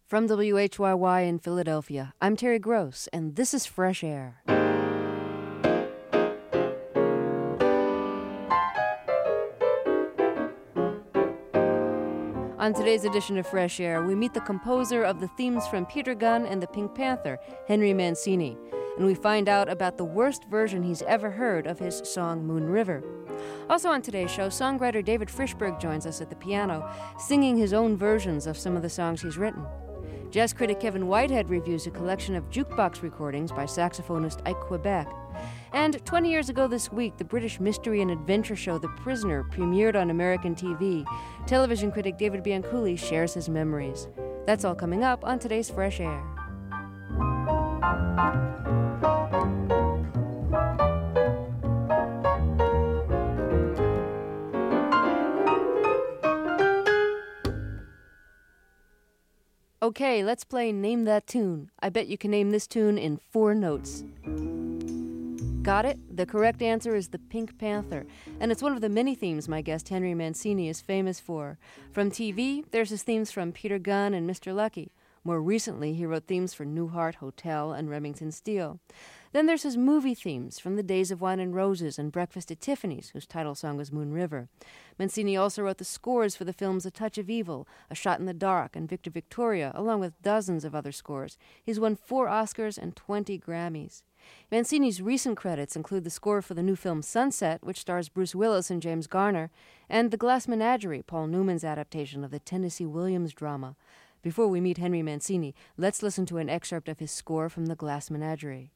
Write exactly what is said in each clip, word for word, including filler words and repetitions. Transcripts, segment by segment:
From W H Y Y in Philadelphia, I'm Terry Gross, and this is Fresh Air. On today's edition of Fresh Air, we meet the composer of the themes from Peter Gunn and the Pink Panther, Henry Mancini, and we find out about the worst version he's ever heard of his song Moon River. Also on today's show, songwriter David Frischberg joins us at the piano, singing his own versions of some of the songs he's written. Jazz critic Kevin Whitehead reviews a collection of jukebox recordings by saxophonist Ike Quebec. And twenty years ago this week, the British mystery and adventure show The Prisoner premiered on American T V. Television critic David Bianculli shares his memories. That's all coming up on today's Fresh Air. Okay, let's play Name That Tune. I bet you can name this tune in four notes. Got it? The correct answer is the Pink Panther, and it's one of the many themes my guest Henry Mancini is famous for. From T V, there's his themes from Peter Gunn and Mister Lucky. More recently, he wrote themes for Newhart Hotel and Remington Steele. Then there's his movie themes from The Days of Wine and Roses and Breakfast at Tiffany's, whose title song was Moon River. Mancini also wrote the scores for the films A Touch of Evil, A Shot in the Dark, and Victor Victoria, along with dozens of other scores. He's won four Oscars and twenty Grammys. Mancini's recent credits include the score for the new film Sunset, which stars Bruce Willis and James Garner, and The Glass Menagerie, Paul Newman's adaptation of the Tennessee Williams drama. Before we meet Henry Mancini, let's listen to an excerpt of his score from The Glass Menagerie.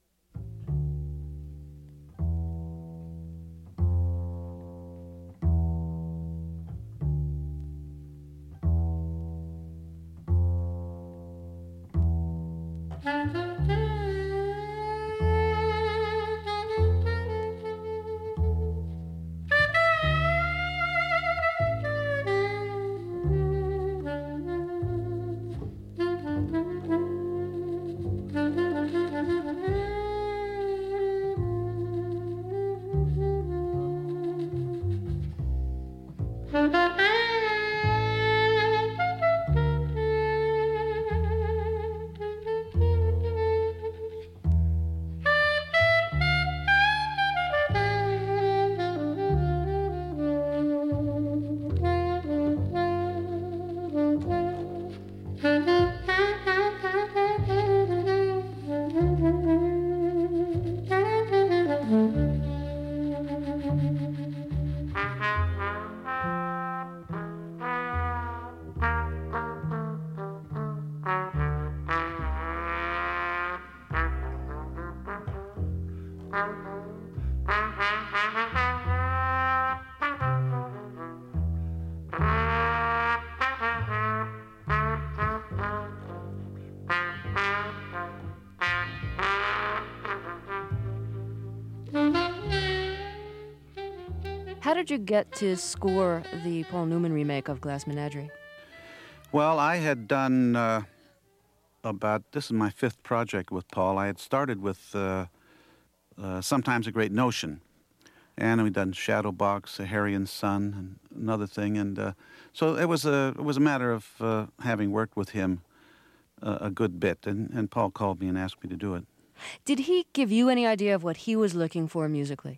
How did you get to score the Paul Newman remake of Glass Menagerie? Well, I had done uh, about, this is my fifth project with Paul. I had started with uh, uh, Sometimes a Great Notion, and we'd done Shadowbox, Harry and Son, and another thing, and uh, so it was a it was a matter of uh, having worked with him uh, a good bit, and, and Paul called me and asked me to do it. Did he give you any idea of what he was looking for musically?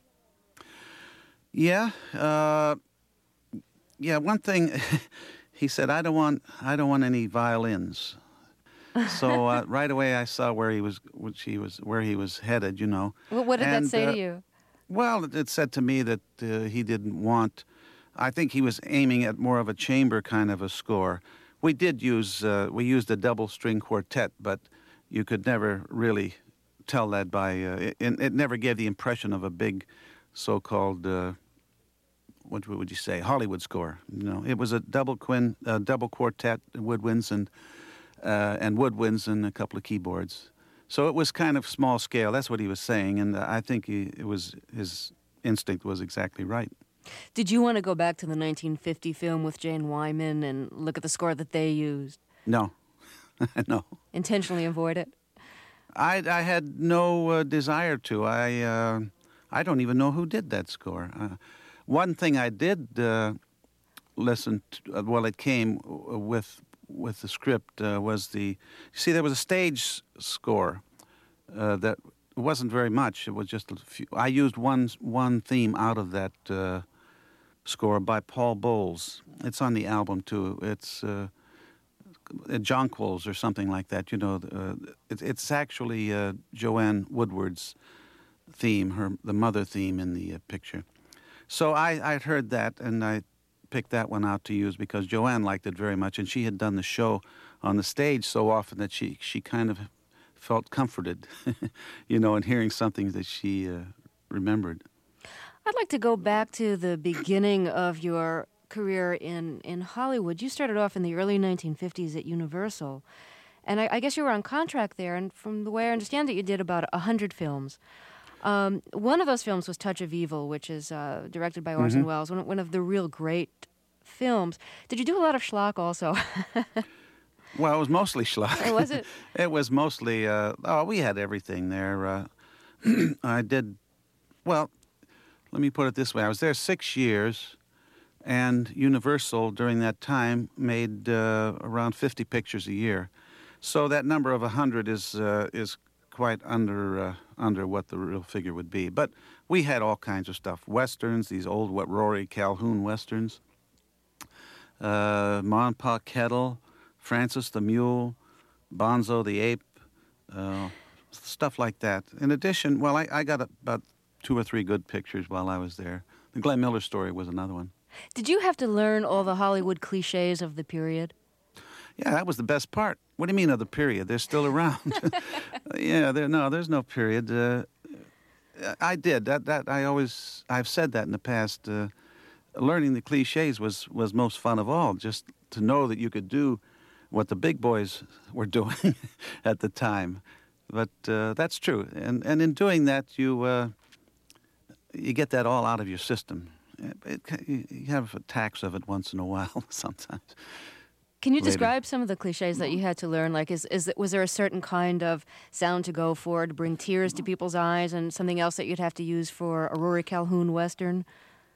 Yeah, uh, yeah. One thing, he said, "I don't want, I don't want any violins." So uh, right away, I saw where he was, which he was, where he was headed. You know. Well, what did and, that say uh, to you? Well, it, it said to me that uh, he didn't want. I think he was aiming at more of a chamber kind of a score. We did use, uh, we used a double string quartet, but you could never really tell that by. Uh, it, it never gave the impression of a big, so-called. Uh, What would you say? Hollywood score. You know, it was a double quin, uh, double quartet, woodwinds and uh, and woodwinds and a couple of keyboards. So it was kind of small scale. That's what he was saying, and uh, I think he, it was his instinct was exactly right. Did you want to go back to the nineteen fifty film with Jane Wyman and look at the score that they used? No, no. Intentionally avoid it? I I had no uh, desire to. I uh, I don't even know who did that score. Uh, One thing I did uh, listen to, uh, well, it came with with the script uh, was the. You see, there was a stage s- score uh, that wasn't very much. It was just a few. I used one one theme out of that uh, score by Paul Bowles. It's on the album too. It's uh, Jonquils or something like that. You know, uh, it, it's actually uh, Joanne Woodward's theme, her the mother theme in the uh, picture. So I I'd heard that and I picked that one out to use because Joanne liked it very much, and she had done the show on the stage so often that she she kind of felt comforted, you know, in hearing something that she uh, remembered. I'd like to go back to the beginning of your career in, in Hollywood. You started off in the early nineteen fifties at Universal, and I, I guess you were on contract there, and from the way I understand it, you did about one hundred films. Um, one of those films was Touch of Evil, which is uh, directed by Orson Mm-hmm. Welles, one, one of the real great films. Did you do a lot of schlock also? Well, it was mostly schlock. Oh, was it? It was mostly, uh, oh, we had everything there. Uh, I did, well, let me put it this way. I was there six years, and Universal during that time made uh, around fifty pictures a year. So that number of one hundred is uh, is quite under uh, under what the real figure would be. But we had all kinds of stuff. Westerns, these old what Rory Calhoun Westerns, uh, Ma and Pa Kettle, Francis the Mule, Bonzo the Ape, uh, stuff like that. In addition, well, I, I got about two or three good pictures while I was there. The Glenn Miller Story was another one. Did you have to learn all the Hollywood cliches of the period? Yeah, that was the best part. What do you mean of the period? They're still around. yeah, there, no, there's no period. Uh, I did that. That I always I've said that in the past. Uh, learning the cliches was was most fun of all. Just to know that you could do what the big boys were doing at the time. But uh, that's true, and and in doing that, you uh, you get that all out of your system. It, it, you have attacks of it once in a while sometimes. Can you Later. describe some of the cliches that you had to learn? Like, is is was there a certain kind of sound to go for to bring tears to people's eyes, and something else that you'd have to use for a Rory Calhoun Western?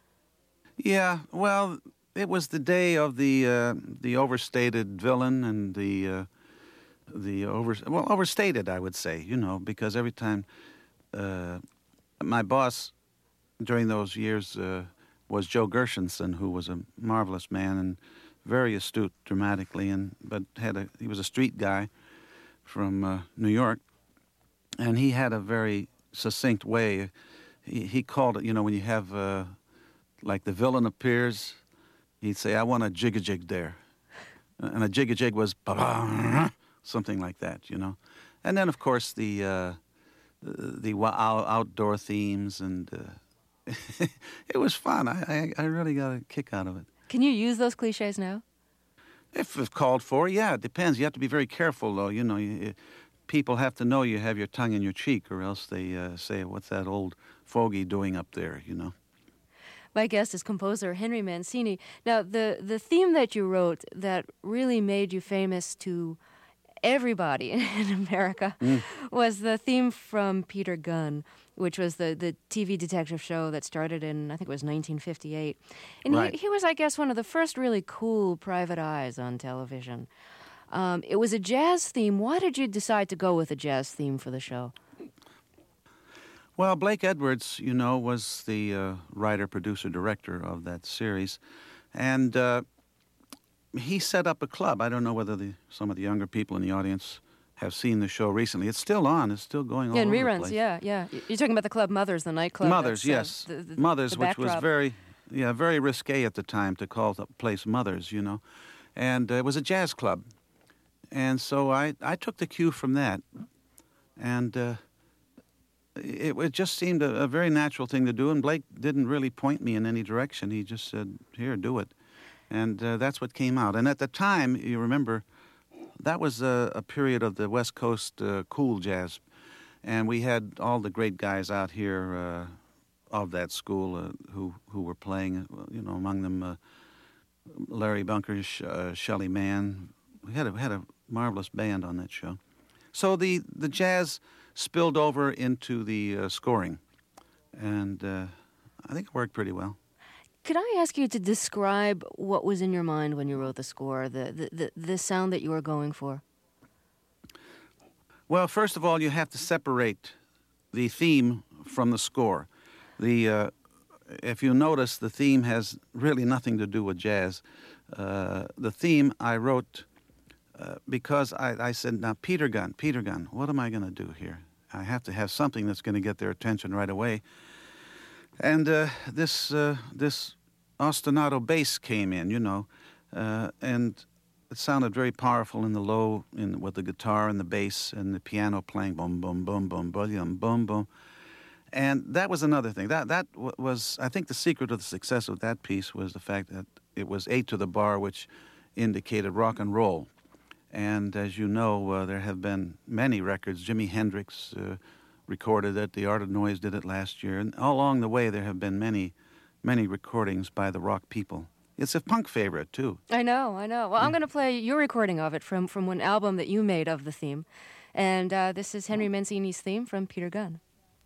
Yeah, well, it was the day of the uh, the overstated villain and the uh, the over well overstated, I would say, you know, because every time uh, my boss during those years uh, was Joe Gershenson, who was a marvelous man and very astute dramatically, and but had a he was a street guy from uh, New York, and he had a very succinct way. He he called it, you know, when you have uh, like the villain appears, he'd say, "I want a jig-a-jig there," and a jig-a-jig was ba something like that, you know. And then of course the uh, the, the outdoor themes, and uh, it was fun. I, I I really got a kick out of it. Can you use those cliches now? If it's called for, yeah, it depends. You have to be very careful, though. You know, you, people have to know you have your tongue in your cheek, or else they uh, say, "What's that old fogey doing up there?" You know. My guest is composer Henry Mancini. Now, the, the theme that you wrote that really made you famous to everybody in America mm. was the theme from Peter Gunn, which was the, the T V detective show that started in, I think it was nineteen fifty-eight. And right. he, he was, I guess, one of the first really cool private eyes on television. Um, it was a jazz theme. Why did you decide to go with a jazz theme for the show? Well, Blake Edwards, you know, was the uh, writer, producer, director of that series. And uh, he set up a club. I don't know whether the, some of the younger people in the audience have seen the show recently. It's still on. It's still going on. Yeah, in all reruns, over the place. yeah, yeah. You're talking about the club Mothers, the nightclub. Mothers, yes. Uh, the, the, Mothers, the which was backdrop. very, yeah, very risque at the time to call the place Mothers, you know. And uh, it was a jazz club. And so I, I took the cue from that. And uh, it, it just seemed a, a very natural thing to do. And Blake didn't really point me in any direction. He just said, here, do it. And uh, that's what came out. And at the time, you remember, that was a, a period of the West Coast uh, cool jazz. And we had all the great guys out here uh, of that school uh, who, who were playing, you know, among them uh, Larry Bunker, uh, Shelley Mann. We had a, had a marvelous band on that show. So the, the jazz spilled over into the uh, scoring. And uh, I think it worked pretty well. Could I ask you to describe what was in your mind when you wrote the score, the, the, the, the sound that you were going for? Well, first of all, you have to separate the theme from the score. The uh, if you notice, the theme has really nothing to do with jazz. Uh, the theme I wrote uh, because I, I said, now, Peter Gunn, Peter Gunn, what am I going to do here? I have to have something that's going to get their attention right away. And uh, this uh, this ostinato bass came in, you know, uh, and it sounded very powerful in the low, in with the guitar and the bass and the piano playing boom, boom, boom, boom, boom, boom, boom. And that was another thing. That that was, I think, the secret of the success of that piece was the fact that it was eight to the bar, which indicated rock and roll. And as you know, uh, there have been many records. Jimi Hendrix uh, recorded it. The Art of Noise did it last year. And all along the way, there have been many, many recordings by the rock people. It's a punk favorite, too. I know, I know. Well, I'm going to play your recording of it from, from one album that you made of the theme. And uh, this is Henry Mancini's theme from Peter Gunn.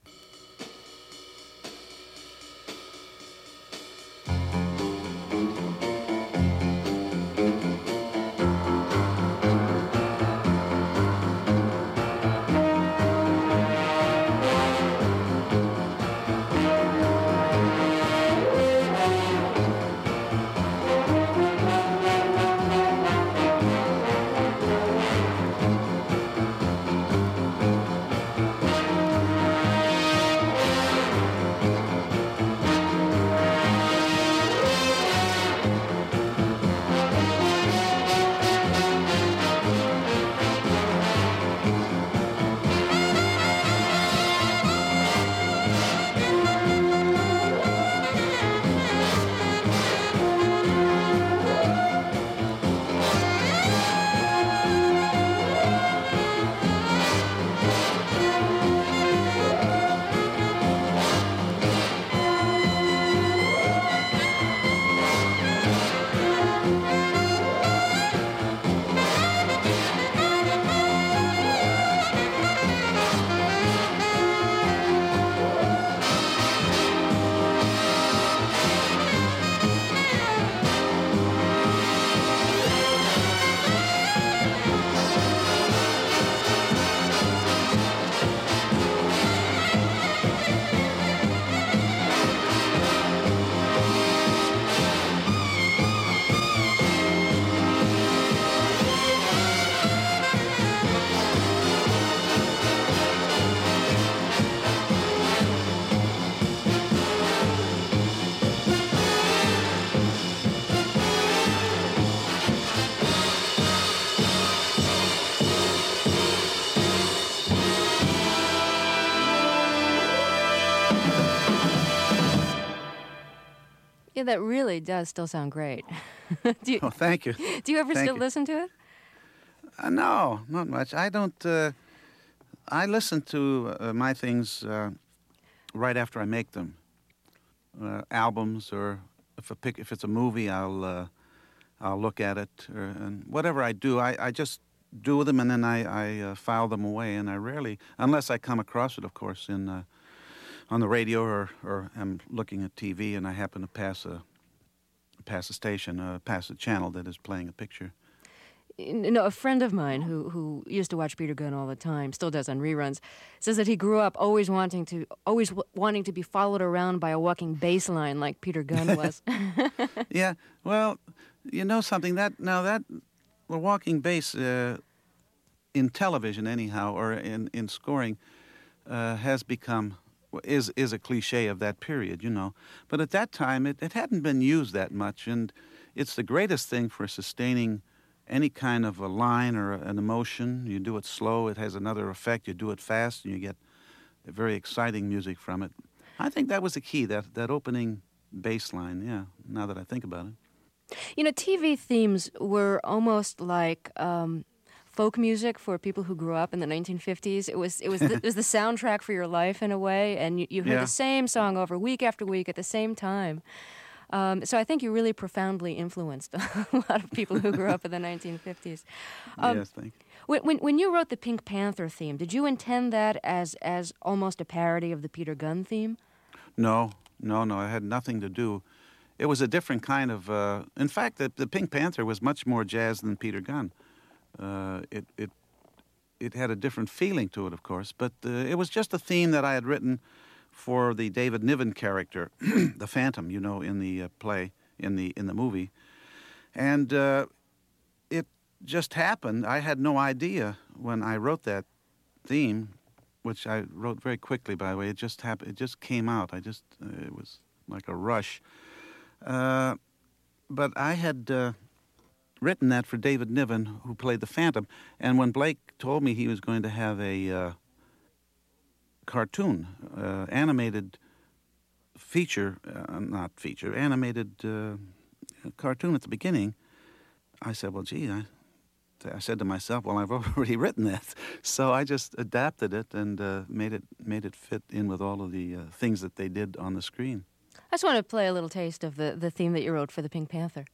Yeah, that really does still sound great. do you, oh, thank you. Do you ever thank still you. listen to it? Uh, no, not much. I don't. Uh, I listen to uh, my things uh, right after I make them. Uh, albums, or if a pic, if it's a movie, I'll uh, I'll look at it, or, and whatever I do, I, I just do them, and then I, I uh, file them away. And I rarely, unless I come across it, of course, in uh, on the radio, or or I'm looking at T V and I happen to pass a pass a station, uh, pass a channel that is playing a picture. You know, a friend of mine who who used to watch Peter Gunn all the time, still does on reruns, says that he grew up always wanting to always w- wanting to be followed around by a walking bass line like Peter Gunn was. Yeah, well, you know something, that now that the walking bass uh, in television anyhow, or in in scoring, uh, has become is is a cliche of that period, you know. But at that time, it, it hadn't been used that much, and it's the greatest thing for sustaining any kind of a line or an emotion. You do it slow, it has another effect. You do it fast, and you get very exciting music from it. I think that was the key, that, that opening bass line, yeah, now that I think about it. You know, T V themes were almost like um, folk music for people who grew up in the nineteen fifties. It was it was the, it was the soundtrack for your life in a way, and you, you heard Yeah. the same song over week after week at the same time. Um, so I think you really profoundly influenced a lot of people who grew up in the nineteen fifties. Um, yes, thank you. When, when when you wrote the Pink Panther theme, did you intend that as as almost a parody of the Peter Gunn theme? No, no, no, it had nothing to do. it was a different kind of. Uh, in fact, the, the Pink Panther was much more jazz than Peter Gunn. Uh, it it it had a different feeling to it, of course, but uh, it was just a theme that I had written for the David Niven character, the Phantom, you know, in the uh, play, in the in the movie, and uh, it just happened. I had no idea when I wrote that theme, which I wrote very quickly, by the way. It just happened. It just came out. I just uh, it was like a rush. Uh, but I had uh, written that for David Niven, who played the Phantom, and when Blake told me he was going to have a uh, cartoon, uh, animated feature, uh, not feature, animated uh, cartoon at the beginning, I said, well, gee, I, I said to myself, well, I've already written that. So I just adapted it and uh, made it made it fit in with all of the uh, things that they did on the screen. I just want to play a little taste of the, the theme that you wrote for the Pink Panther.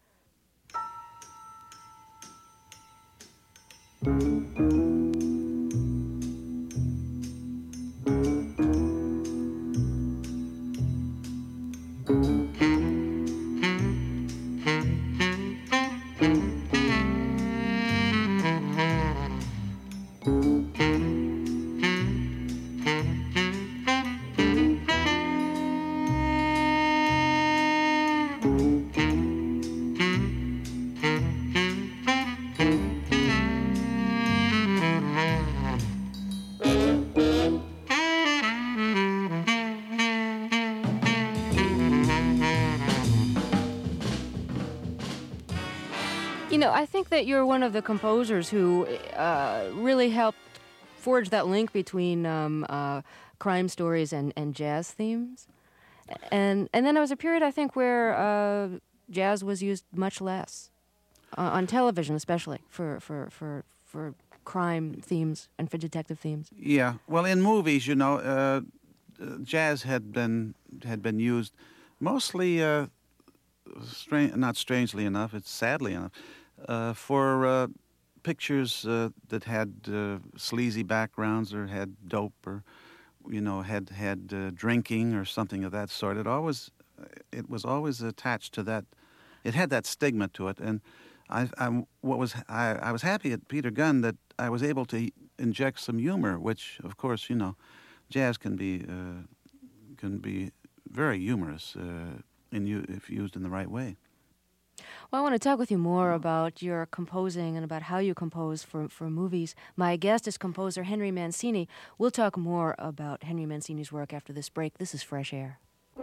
You know, I think that you're one of the composers who uh, really helped forge that link between um, uh, crime stories and, and jazz themes. And and then there was a period, I think, where uh, jazz was used much less, uh, on television especially, for, for, for, for crime themes and for detective themes. Yeah, well, in movies, you know, uh, jazz had been had been used mostly, uh, stra- not strangely enough, it's sadly enough, uh, for uh, pictures uh, that had uh, sleazy backgrounds or had dope or, you know, had had uh, drinking or something of that sort. It always, it was always attached to that. It had that stigma to it, and I, I what was I, I was happy at Peter Gunn that I was able to inject some humor, which, of course, you know, jazz can be uh, can be very humorous uh, in you if used in the right way. Well, I want to talk with you more about your composing and about how you compose for, for movies. My guest is composer Henry Mancini. We'll talk more about Henry Mancini's work after this break. This is Fresh Air.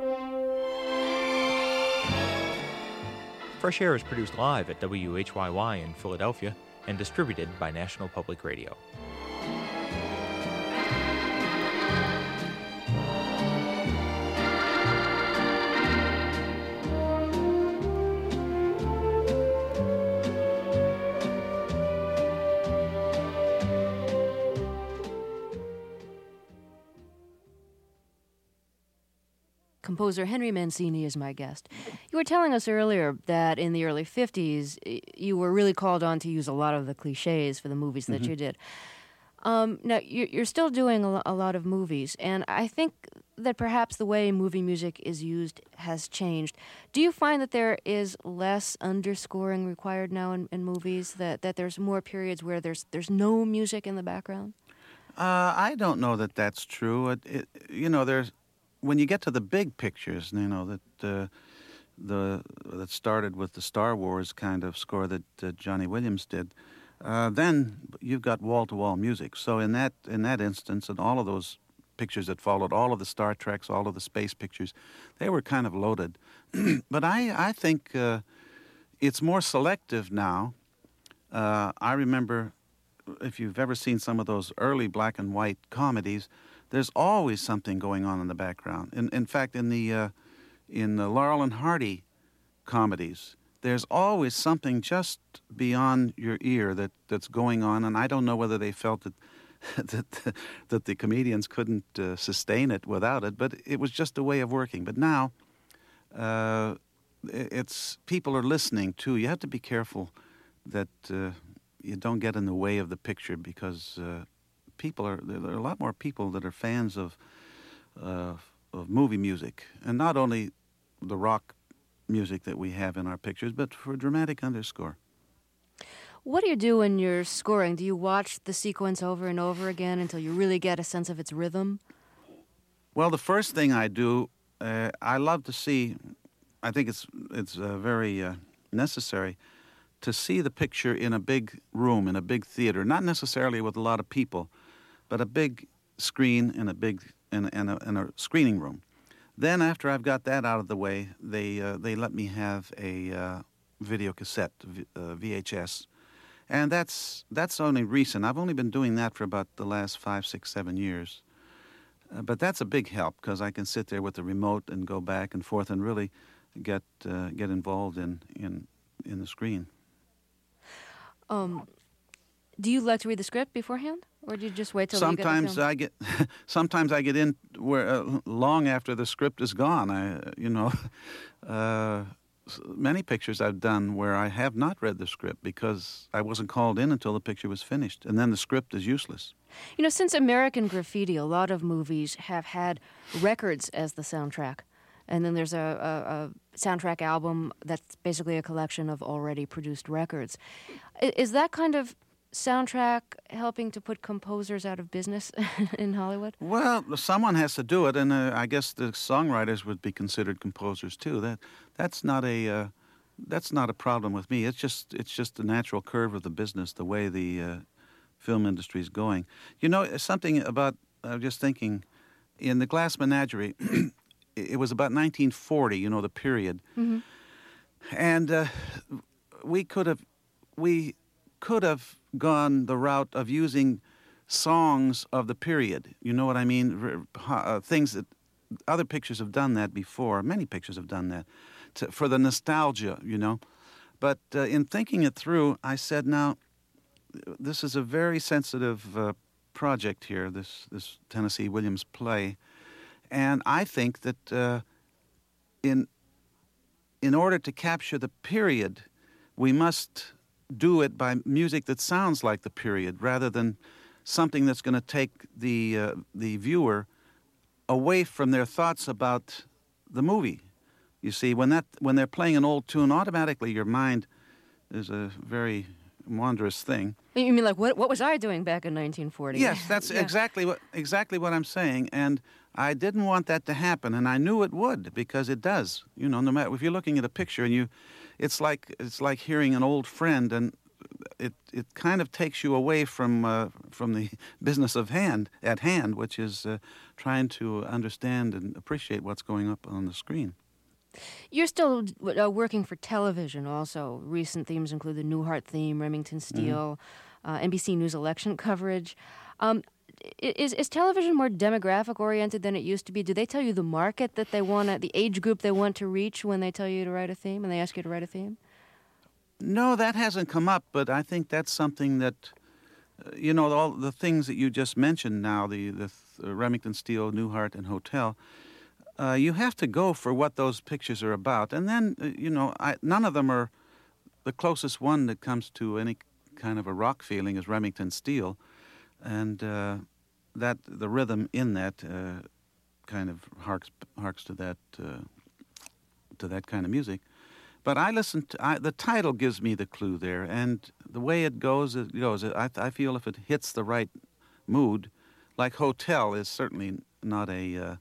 Fresh Air is produced live at W H Y Y in Philadelphia and distributed by National Public Radio. Composer Henry Mancini is my guest. You were telling us earlier that in the early fifties, you were really called on to use a lot of the cliches for the movies that mm-hmm. you did. Um, now, you're still doing a lot of movies, and I think that perhaps the way movie music is used has changed. Do you find that there is less underscoring required now in, in movies, that, that there's more periods where there's there's no music in the background? Uh, I don't know that that's true. It, it, you know, there's when you get to the big pictures, you know, that uh, the that started with the Star Wars kind of score that uh, Johnny Williams did, uh, then you've got wall-to-wall music. So in that in that instance, and all of those pictures that followed, all of the Star Treks, all of the space pictures, they were kind of loaded. But I, I think uh, it's more selective now. Uh, I remember, if you've ever seen some of those early black and white comedies, there's always something going on in the background. In, in fact, in the uh, in the Laurel and Hardy comedies, there's always something just beyond your ear that, that's going on, and I don't know whether they felt that that, that the comedians couldn't uh, sustain it without it, but it was just a way of working. But now, uh, it's people are listening too. You have to be careful that uh, you don't get in the way of the picture, because uh, people are there are a lot more people that are fans of uh, of movie music, and not only the rock music that we have in our pictures, but for dramatic underscore. What do you do when you're scoring? Do you watch the sequence over and over again until you really get a sense of its rhythm? Well, the first thing I do, uh, I love to see, I think it's, it's uh, very uh, necessary to see the picture in a big room, in a big theater, not necessarily with a lot of people, but a big screen in a big in, in, a, in a screening room. Then after I've got that out of the way, they uh, they let me have a uh, video cassette, uh, V H S, and that's that's only recent. I've only been doing that for about the last five, six, seven years. Uh, but that's a big help because I can sit there with the remote and go back and forth and really get uh, get involved in, in in the screen. Um, do you like to read the script beforehand, or do you just wait till sometimes you I get sometimes I get in where uh, long after the script is gone. I you know uh, many pictures I've done where I have not read the script because I wasn't called in until the picture was finished, and then the script is useless. You know, since American Graffiti, a lot of movies have had records as the soundtrack. And then there's a, a, a soundtrack album that's basically a collection of already produced records. I- Is that kind of soundtrack helping to put composers out of business in Hollywood? Well, someone has to do it, and uh, I guess the songwriters would be considered composers too. That that's not a uh, that's not a problem with me. It's just it's just the natural curve of the business, the way the uh, film industry is going. You know, something about I was just thinking in the Glass Menagerie. It was about nineteen forty, you know, the period, Mm-hmm. and uh, we could have we could have gone the route of using songs of the period. You know what I mean? Uh, things that other pictures have done that before. Many pictures have done that to, for the nostalgia, you know. But uh, in thinking it through, I said, now this is a very sensitive uh, project here. This this Tennessee Williams play. And I think that uh, in in order to capture the period, we must do it by music that sounds like the period, rather than something that's going to take the uh, the viewer away from their thoughts about the movie. You see, when that when they're playing an old tune, automatically your mind is a very wondrous thing. You mean like what? What was I doing back in nineteen forty? Yes, that's Yeah. exactly what exactly what I'm saying, and I didn't want that to happen, and I knew it would because it does. You know, no matter if you're looking at a picture and you, it's like it's like hearing an old friend, and it it kind of takes you away from uh, from the business of hand at hand, which is uh, trying to understand and appreciate what's going up on the screen. You're still uh, working for television also. Recent themes include the Newhart theme, Remington Steele, mm-hmm. uh, N B C News election coverage. Um, is, is television more demographic-oriented than it used to be? Do they tell you the market that they want, to, the age group they want to reach when they tell you to write a theme, and they ask you to write a theme? No, that hasn't come up, but I think that's something that, uh, you know, all the things that you just mentioned now, the, the uh, Remington Steele, Newhart, and Hotel, uh, you have to go for what those pictures are about. And then, uh, you know, I, none of them are, the closest one that comes to any kind of a rock feeling is Remington Steele. And uh, that the rhythm in that uh, kind of harks, harks to that uh, to that kind of music. But I listen to, I, the title gives me the clue there, and the way it goes, it goes. I, I feel if it hits the right mood, like Hotel is certainly not a, uh,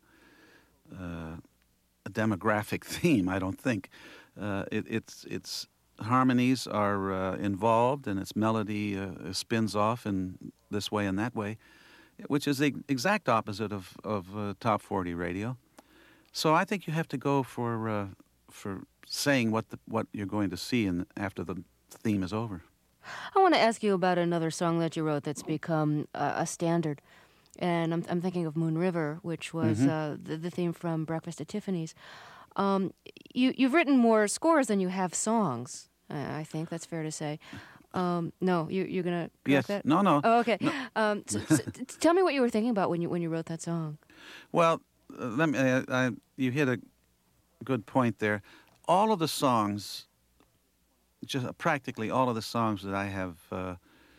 uh, a demographic theme, I don't think. Uh, it, it's its harmonies are uh, involved, and its melody uh, spins off in this way and that way, which is the exact opposite of, of uh, top forty radio. So I think you have to go for uh, for saying what the, what you're going to see in, after the theme is over. I want to ask you about another song that you wrote that's become uh, a standard. And I'm, I'm thinking of Moon River, which was Mm-hmm. uh, the, the theme from Breakfast at Tiffany's. Um, you, you've written more scores than you have songs, uh, I think. That's fair to say. Um, no, you, you're going to correct Yes. that? No, no. Oh, okay. No. Um, so, so t- tell me what you were thinking about when you when you wrote that song. Well, uh, let me. Uh, I, you hit a good point there. All of the songs, just practically all of the songs that I have uh,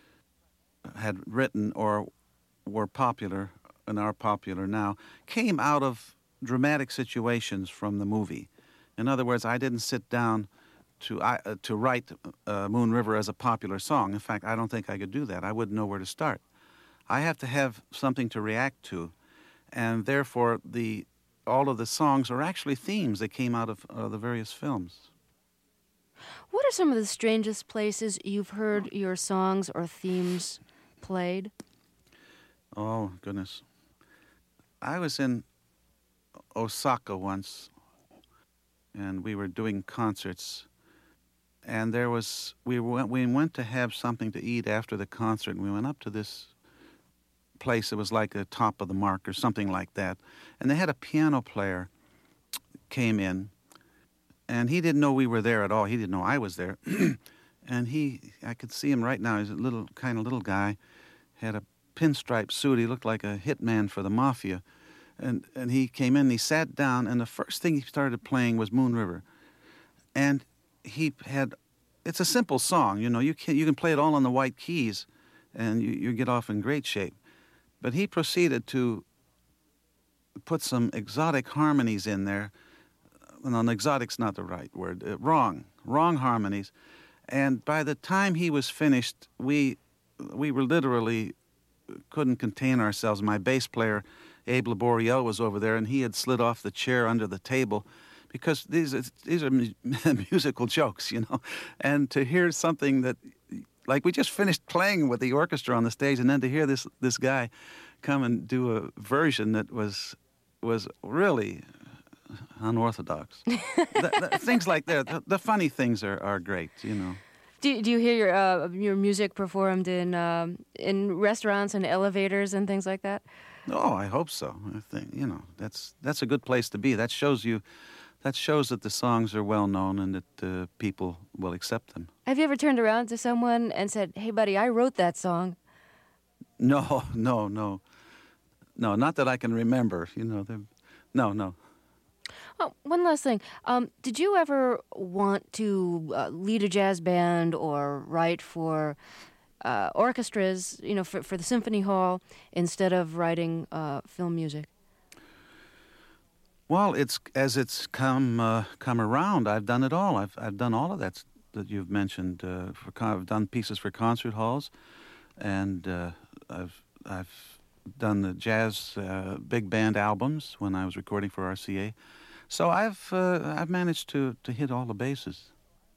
had written or were popular and are popular now, came out of dramatic situations from the movie. In other words, I didn't sit down to I, uh, to write uh, Moon River as a popular song. In fact, I don't think I could do that. I wouldn't know where to start. I have to have something to react to, and therefore the all of the songs are actually themes that came out of uh, the various films. What are some of the strangest places you've heard your songs or themes played? Oh, goodness. I was in Osaka once, and we were doing concerts, and there was, we went, we went to have something to eat after the concert, and we went up to this place that was like the top of the mark or something like that, and they had a piano player came in, and he didn't know we were there at all. He didn't know I was there. And he, I could see him right now. He's a little, kind of little guy, had a pinstripe suit. He looked like a hitman for the mafia. And and he came in, and he sat down, and the first thing he started playing was Moon River. And he had, it's a simple song, you know, you can, you can play it all on the white keys, and you, you get off in great shape. But he proceeded to put some exotic harmonies in there. No, exotic's not the right word. Uh, wrong, wrong harmonies. And by the time he was finished, we we were literally couldn't contain ourselves. My bass player, Abe Laboriel, was over there, and he had slid off the chair under the table, because these are, these are musical jokes, you know. And to hear something that, like, we just finished playing with the orchestra on the stage, and then to hear this this guy come and do a version that was was really unorthodox. the, the, things like that. The, the funny things are, are great, you know. Do, do you hear your uh, your music performed in um, in restaurants and elevators and things like that? Oh, I hope so. I think, you know, that's that's a good place to be. That shows you, that shows that the songs are well known and that uh, people will accept them. Have you ever turned around to someone and said, "Hey, buddy, I wrote that song"? No, no, no, no. Not that I can remember. You know, no, no. Oh, one last thing. Um, did you ever want to uh, lead a jazz band or write for uh, orchestras, you know, for, for the symphony hall, instead of writing uh, film music? Well, it's as it's come uh, come around. I've done it all. I've I've done all of that that you've mentioned. Uh, for con- I've done pieces for concert halls, and uh, I've I've done the jazz uh, big band albums when I was recording for R C A. So I've uh, I've managed to, to hit all the bases.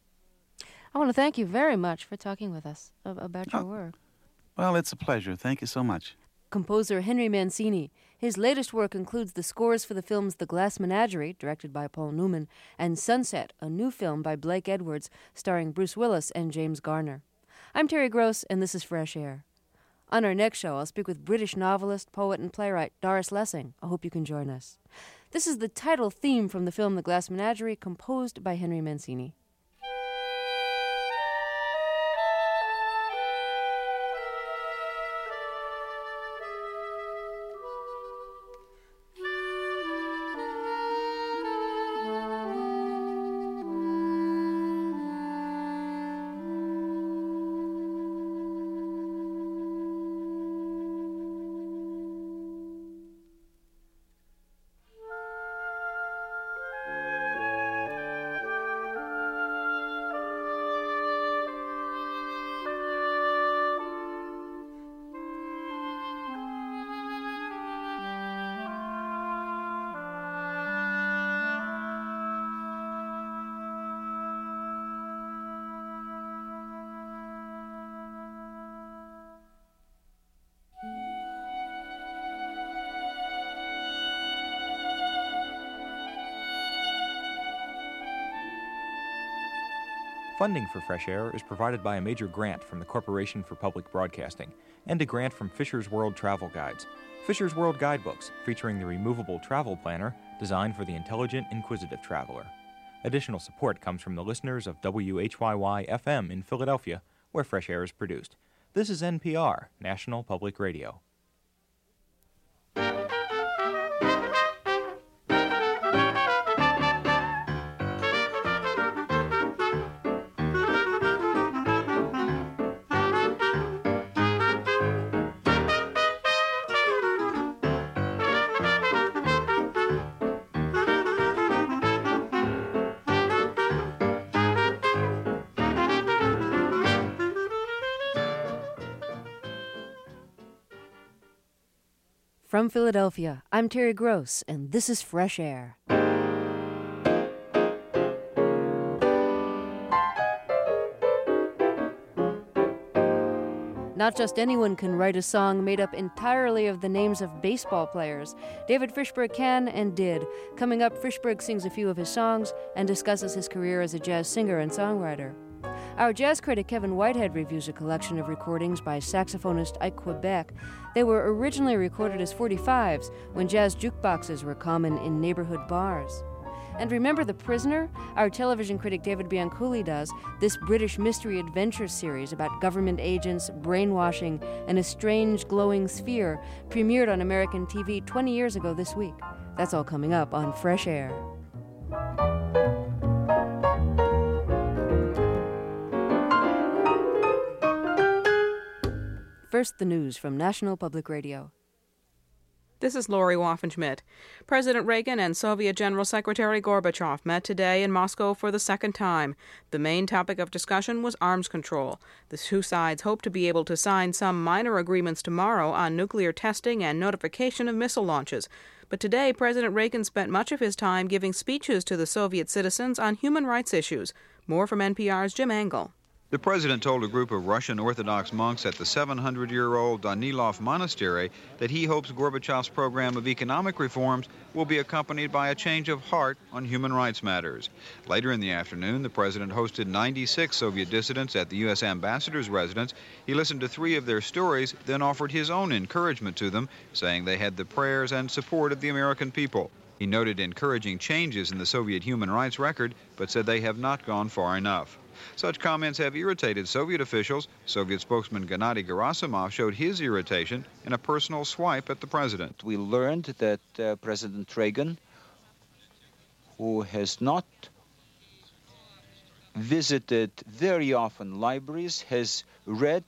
I want to thank you very much for talking with us about your oh. work. Well, it's a pleasure. Thank you so much. Composer Henry Mancini. His latest work includes the scores for the films The Glass Menagerie, directed by Paul Newman, and Sunset, a new film by Blake Edwards, starring Bruce Willis and James Garner. I'm Terry Gross, and this is Fresh Air. On our next show, I'll speak with British novelist, poet, and playwright Doris Lessing. I hope you can join us. This is the title theme from the film The Glass Menagerie, composed by Henry Mancini. Funding for Fresh Air is provided by a major grant from the Corporation for Public Broadcasting and a grant from Fisher's World Travel Guides, Fisher's World Guidebooks featuring the removable travel planner designed for the intelligent, inquisitive traveler. Additional support comes from the listeners of W H Y Y F M in Philadelphia, where Fresh Air is produced. This is N P R, National Public Radio. From Philadelphia, I'm Terry Gross, and this is Fresh Air. Not just anyone can write a song made up entirely of the names of baseball players. David Frishberg can and did. Coming up, Frishberg sings a few of his songs and discusses his career as a jazz singer and songwriter. Our jazz critic Kevin Whitehead reviews a collection of recordings by saxophonist Ike Quebec. They were originally recorded as forty-fives when jazz jukeboxes were common in neighborhood bars. And remember The Prisoner? Our television critic David Bianculli does, this British mystery adventure series about government agents, brainwashing, and a strange glowing sphere, premiered on American T V twenty years ago this week. That's all coming up on Fresh Air. First, the news from National Public Radio. This is Lori Waffen-Schmidt. President Reagan and Soviet General Secretary Gorbachev met today in Moscow for the second time. The main topic of discussion was arms control. The two sides hope to be able to sign some minor agreements tomorrow on nuclear testing and notification of missile launches. But today, President Reagan spent much of his time giving speeches to the Soviet citizens on human rights issues. More from N P R's Jim Engel. The president told a group of Russian Orthodox monks at the seven hundred year old Danilov Monastery that he hopes Gorbachev's program of economic reforms will be accompanied by a change of heart on human rights matters. Later in the afternoon, the president hosted ninety-six Soviet dissidents at the U S ambassador's residence. He listened to three of their stories, then offered his own encouragement to them, saying they had the prayers and support of the American people. He noted encouraging changes in the Soviet human rights record, but said they have not gone far enough. Such comments have irritated Soviet officials. Soviet spokesman Gennady Gerasimov showed his irritation in a personal swipe at the president. We learned that uh, President Reagan, who has not visited very often libraries, has read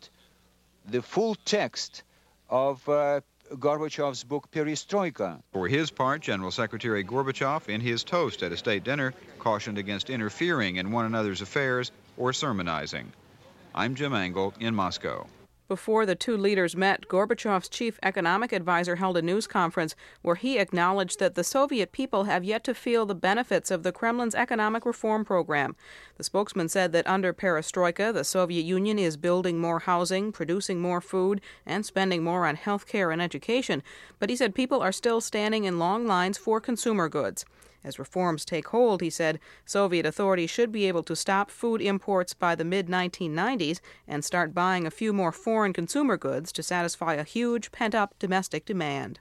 the full text of uh, Gorbachev's book, Perestroika. For his part, General Secretary Gorbachev, in his toast at a state dinner, cautioned against interfering in one another's affairs or sermonizing. I'm Jim Engel in Moscow. Before the two leaders met, Gorbachev's chief economic advisor held a news conference where he acknowledged that the Soviet people have yet to feel the benefits of the Kremlin's economic reform program. The spokesman said that under Perestroika, the Soviet Union is building more housing, producing more food, and spending more on health care and education, but he said people are still standing in long lines for consumer goods. As reforms take hold, he said, Soviet authorities should be able to stop food imports by the mid nineteen nineties and start buying a few more foreign consumer goods to satisfy a huge pent-up domestic demand.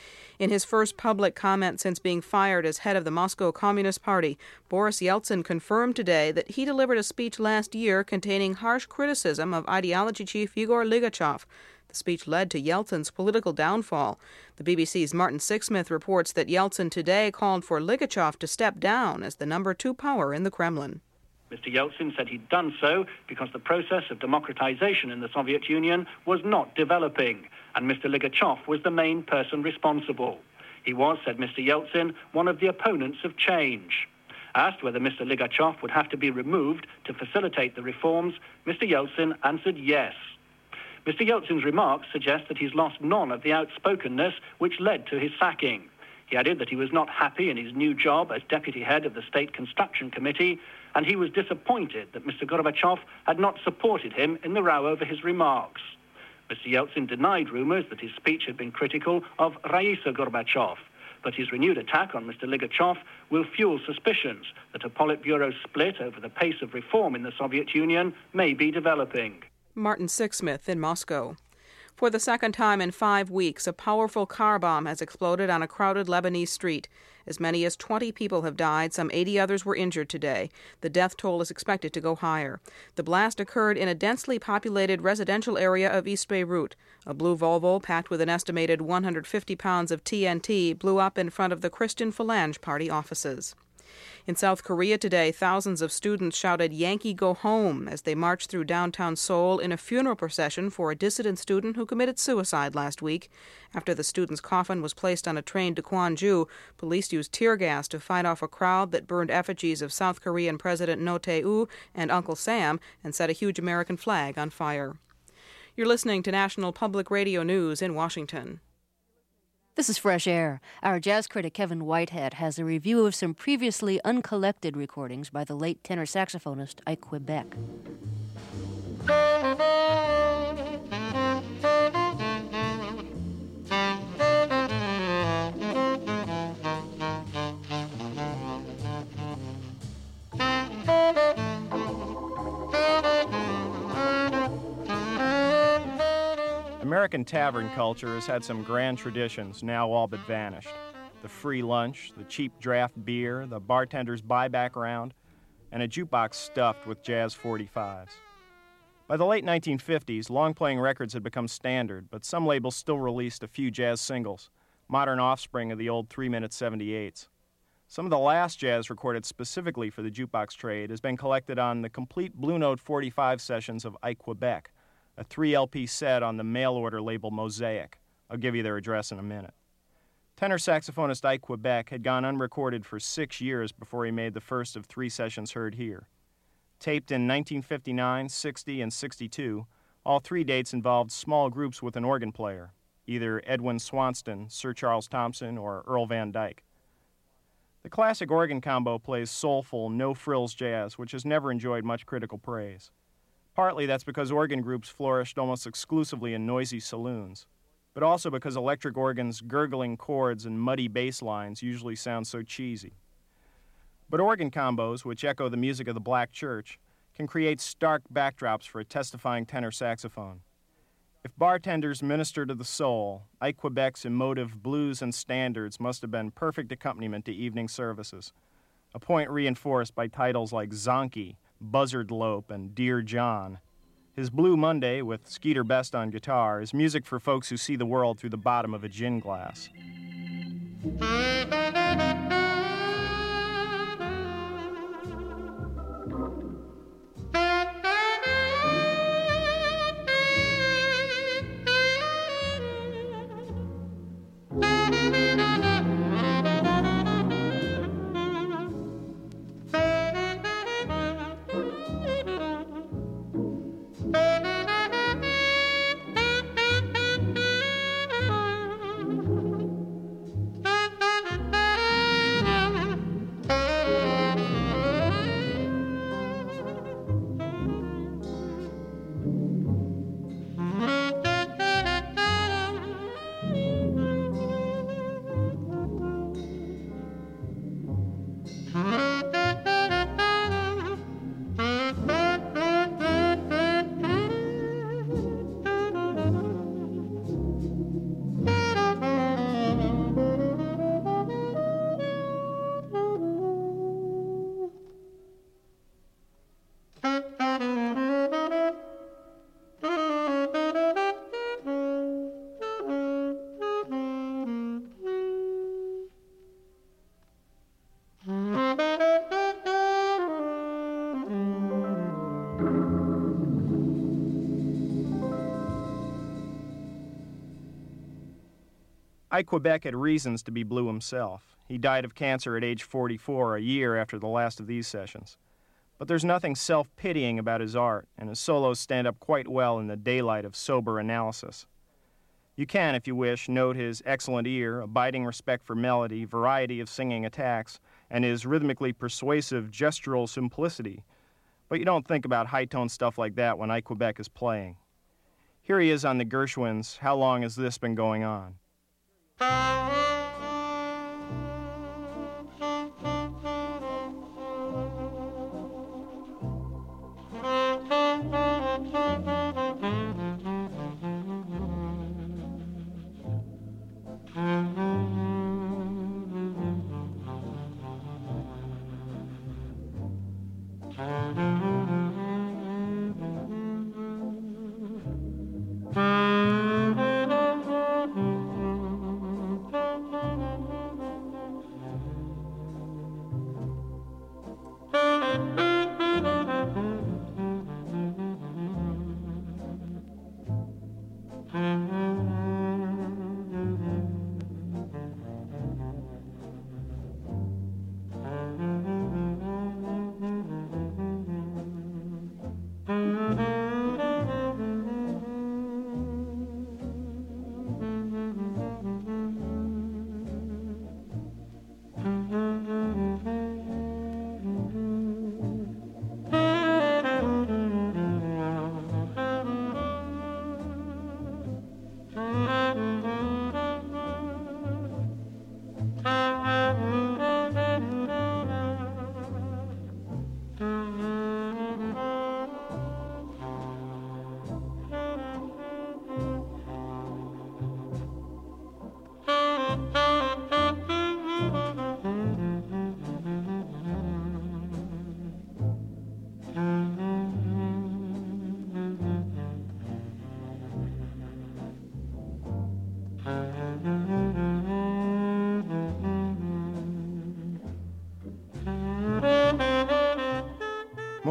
In his first public comment since being fired as head of the Moscow Communist Party, Boris Yeltsin confirmed today that he delivered a speech last year containing harsh criticism of ideology chief Igor Ligachev. The speech led to Yeltsin's political downfall. The B B C's Martin Sixsmith reports that Yeltsin today called for Ligachev to step down as the number two power in the Kremlin. Mister Yeltsin said he'd done so because the process of democratization in the Soviet Union was not developing, and Mister Ligachev was the main person responsible. He was, said Mister Yeltsin, one of the opponents of change. Asked whether Mister Ligachev would have to be removed to facilitate the reforms, Mister Yeltsin answered yes. Mister Yeltsin's remarks suggest that he's lost none of the outspokenness which led to his sacking. He added that he was not happy in his new job as deputy head of the State Construction Committee, and he was disappointed that Mister Gorbachev had not supported him in the row over his remarks. Mister Yeltsin denied rumors that his speech had been critical of Raisa Gorbachev, but his renewed attack on Mister Ligachev will fuel suspicions that a Politburo split over the pace of reform in the Soviet Union may be developing. Martin Sixsmith in Moscow. For the second time in five weeks, a powerful car bomb has exploded on a crowded Lebanese street. As many as twenty people have died. Some eighty others were injured today. The death toll is expected to go higher. The blast occurred in a densely populated residential area of East Beirut. A blue Volvo packed with an estimated one hundred fifty pounds of T N T blew up in front of the Christian Phalange Party offices. In South Korea today, thousands of students shouted "Yankee Go Home" as they marched through downtown Seoul in a funeral procession for a dissident student who committed suicide last week. After the student's coffin was placed on a train to Gwangju, police used tear gas to fight off a crowd that burned effigies of South Korean President Roh Tae-woo and Uncle Sam and set a huge American flag on fire. You're listening to National Public Radio News in Washington. This is Fresh Air. Our jazz critic Kevin Whitehead has a review of some previously uncollected recordings by the late tenor saxophonist Ike Quebec. American tavern culture has had some grand traditions, now all but vanished. The free lunch, the cheap draft beer, the bartender's buyback round, and a jukebox stuffed with jazz forty-fives. By the late nineteen fifties, long-playing records had become standard, but some labels still released a few jazz singles, modern offspring of the old three-minute seventy-eights. Some of the last jazz recorded specifically for the jukebox trade has been collected on the complete Blue Note forty-five sessions of Ike Quebec, a three L P set on the mail-order label Mosaic. I'll give you their address in a minute. Tenor saxophonist Ike Quebec had gone unrecorded for six years before he made the first of three sessions heard here. Taped in nineteen fifty-nine, sixty, and sixty-two, all three dates involved small groups with an organ player, either Edwin Swanston, Sir Charles Thompson, or Earl Van Dyke. The classic organ combo plays soulful, no-frills jazz, which has never enjoyed much critical praise. Partly that's because organ groups flourished almost exclusively in noisy saloons, but also because electric organs' gurgling chords and muddy bass lines usually sound so cheesy. But organ combos, which echo the music of the Black Church, can create stark backdrops for a testifying tenor saxophone. If bartenders minister to the soul, Ike Quebec's emotive blues and standards must have been perfect accompaniment to evening services, a point reinforced by titles like Zonky, Buzzard Lope, and Dear John. His Blue Monday, with Skeeter Best on guitar, is music for folks who see the world through the bottom of a gin glass. Ike Quebec had reasons to be blue himself. He died of cancer at age forty-four, a year after the last of these sessions. But there's nothing self-pitying about his art, and his solos stand up quite well in the daylight of sober analysis. You can, if you wish, note his excellent ear, abiding respect for melody, variety of singing attacks, and his rhythmically persuasive gestural simplicity. But you don't think about high-tone stuff like that when Ike Quebec is playing. Here he is on the Gershwin's How Long Has This Been Going On?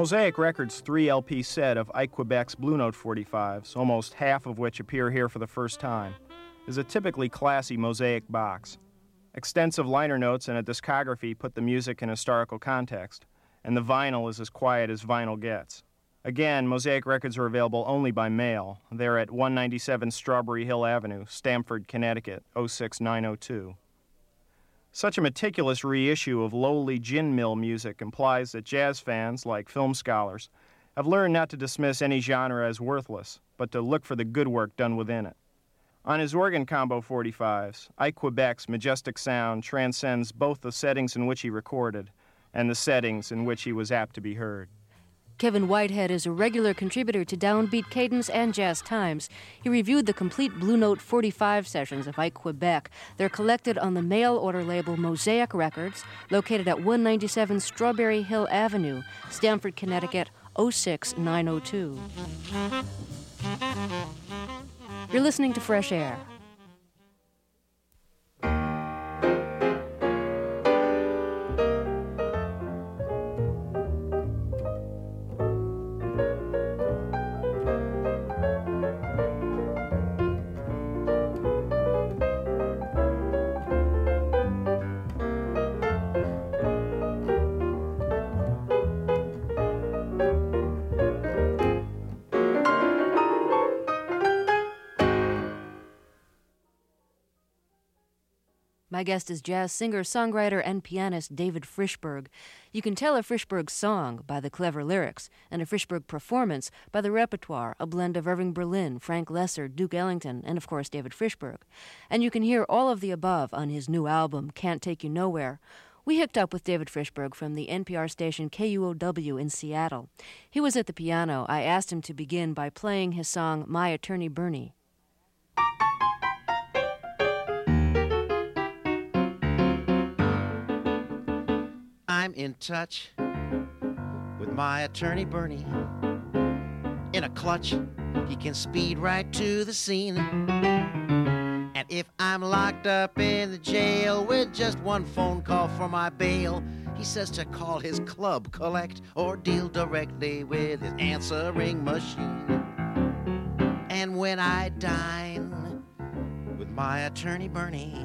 Mosaic Records' three L P set of Ike Quebec's Blue Note forty-fives, almost half of which appear here for the first time, is a typically classy Mosaic box. Extensive liner notes and a discography put the music in historical context, and the vinyl is as quiet as vinyl gets. Again, Mosaic Records are available only by mail. They're at one ninety-seven Strawberry Hill Avenue, Stamford, Connecticut, oh six nine oh two. Such a meticulous reissue of lowly gin mill music implies that jazz fans, like film scholars, have learned not to dismiss any genre as worthless, but to look for the good work done within it. On his organ combo forty-fives, Ike Quebec's majestic sound transcends both the settings in which he recorded and the settings in which he was apt to be heard. Kevin Whitehead is a regular contributor to Downbeat Cadence and Jazz Times. He reviewed the complete Blue Note forty-five sessions of Ike Quebec. They're collected on the mail-order label Mosaic Records, located at one ninety-seven Strawberry Hill Avenue, Stamford, Connecticut, oh six nine oh two. You're listening to Fresh Air. My guest is jazz singer, songwriter, and pianist David Frishberg. You can tell a Frishberg song by the clever lyrics, and a Frishberg performance by the repertoire, a blend of Irving Berlin, Frank Lesser, Duke Ellington, and of course David Frishberg. And you can hear all of the above on his new album, Can't Take You Nowhere. We hooked up with David Frishberg from the N P R station K U O W in Seattle. He was at the piano. I asked him to begin by playing his song, My Attorney Bernie. I'm in touch with my attorney Bernie. In a clutch, he can speed right to the scene. And if I'm locked up in the jail with just one phone call for my bail, he says to call his club, collect, or deal directly with his answering machine. And when I dine with my attorney Bernie,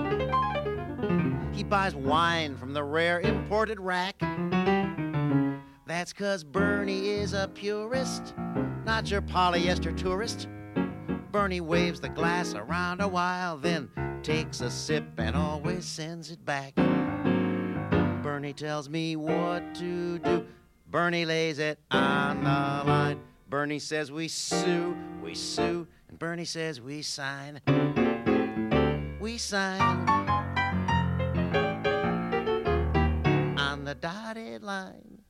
he buys wine from the rare imported rack. That's 'cause Bernie is a purist, not your polyester tourist. Bernie waves the glass around a while, then takes a sip and always sends it back. Bernie tells me what to do. Bernie lays it on the line. Bernie says we sue, we sue, and Bernie says we sign. We sign on the dotted line.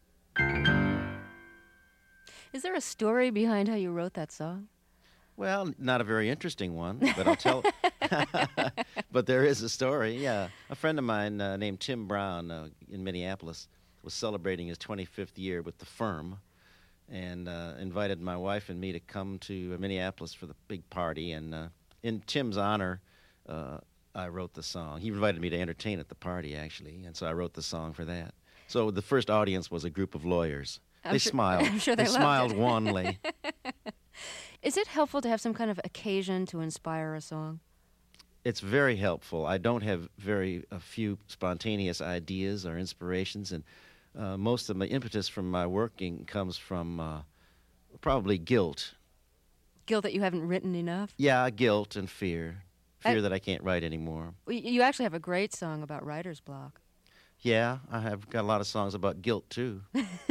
Is there a story behind how you wrote that song? Well, not a very interesting one, but I'll tell. But there is a story, yeah. A friend of mine uh, named Tim Brown uh, in Minneapolis was celebrating his twenty-fifth year with the firm and uh, invited my wife and me to come to Minneapolis for the big party. And uh, in Tim's honor, uh, I wrote the song. He invited me to entertain at the party, actually, and so I wrote the song for that. So the first audience was a group of lawyers. I'm they sure, smiled. I'm sure they, they loved smiled it. wanly. Is it helpful to have some kind of occasion to inspire a song? It's very helpful. I don't have very a few spontaneous ideas or inspirations, and uh, most of my impetus from my working comes from uh, probably guilt. Guilt that you haven't written enough? Yeah, guilt and fear. Fear I, that I can't write anymore. You actually have a great song about writer's block. Yeah, I have got a lot of songs about guilt, too.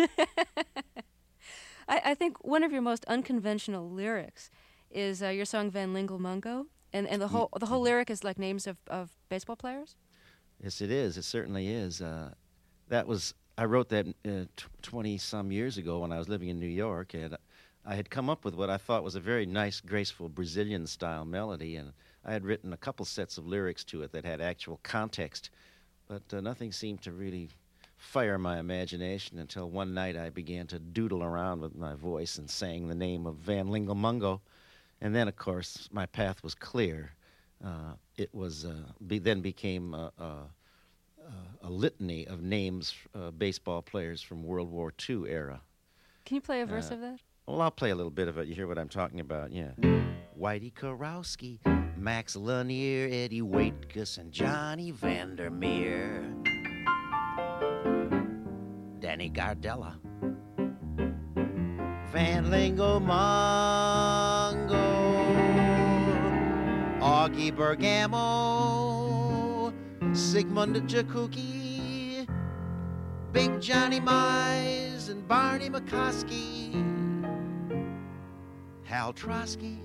I, I think one of your most unconventional lyrics is uh, your song Van Lingle Mungo, and, and the whole the whole lyric is like names of, of baseball players? Yes, it is. It certainly is. Uh, that was I wrote that twenty-some years ago when I was living in New York, and I had come up with what I thought was a very nice, graceful Brazilian-style melody, and I had written a couple sets of lyrics to it that had actual context, but uh, nothing seemed to really fire my imagination until one night I began to doodle around with my voice and sang the name of Van Lingle Mungo. And then, of course, my path was clear. Uh, it was uh, be, then became a, a, a litany of names, uh, baseball players from World War Two era. Can you play a verse Uh, of that? Well, I'll play a little bit of it. You hear what I'm talking about, yeah. Whitey Karowski, Max Lanier, Eddie Waitkus, and Johnny Vandermeer. Danny Gardella. Van Lingo Mongo. Augie Bergamo. Sigmund Jakuki. Big Johnny Mize and Barney McCoskey. Hal Trotsky.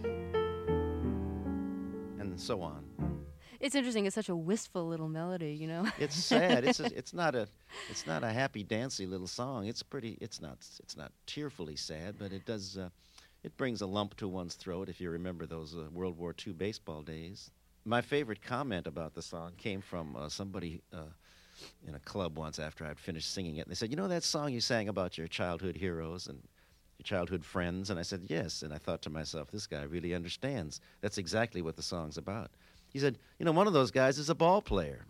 And so on. It's interesting. It's such a wistful little melody, you know. It's sad. It's a, it's not a it's not a happy, dancy little song. It's pretty. It's not it's not tearfully sad, but it does. Uh, it brings a lump to one's throat if you remember those uh, World War Two baseball days. My favorite comment about the song came from uh, somebody uh, in a club once after I'd finished singing it. And they said, "You know that song you sang about your childhood heroes and your childhood friends?" And I said, "Yes." And I thought to myself, this guy really understands. That's exactly what the song's about. He said, "You know, one of those guys is a ball player."